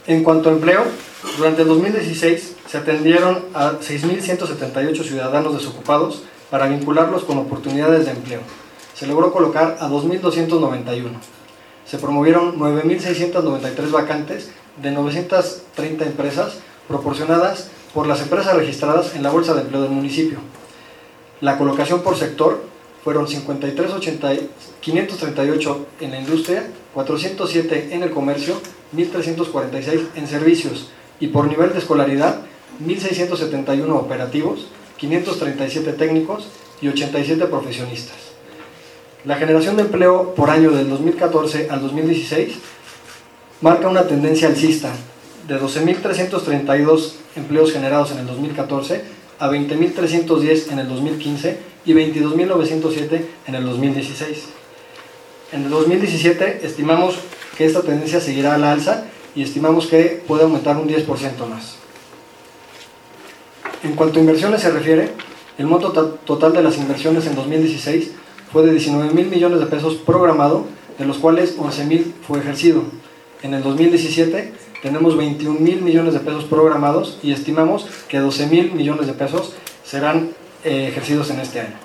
En cuanto a empleo, durante el 2016 se atendieron a 6.178 ciudadanos desocupados para vincularlos con oportunidades de empleo. Se logró colocar a 2.291. Se promovieron 9.693 vacantes de 930 empresas proporcionadas por las empresas registradas en la Bolsa de Empleo del municipio. La colocación por sector fueron 538 en la industria, 407 en el comercio, 1.346 en servicios y por nivel de escolaridad, 1.671 operativos, 537 técnicos y 87 profesionistas. La generación de empleo por año del 2014 al 2016 marca una tendencia alcista de 12.332 empleos generados en el 2014 a 20.310 en el 2015 y 22.907 en el 2016. En el 2017 estimamos que esta tendencia seguirá a la alza y estimamos que puede aumentar un 10% más. En cuanto a inversiones se refiere, el monto total de las inversiones en 2016 fue de 19.000 millones de pesos programado, de los cuales 11.000 fue ejercido. En el 2017 tenemos 21.000 millones de pesos programados y estimamos que 12.000 millones de pesos serán ejercidos en este año.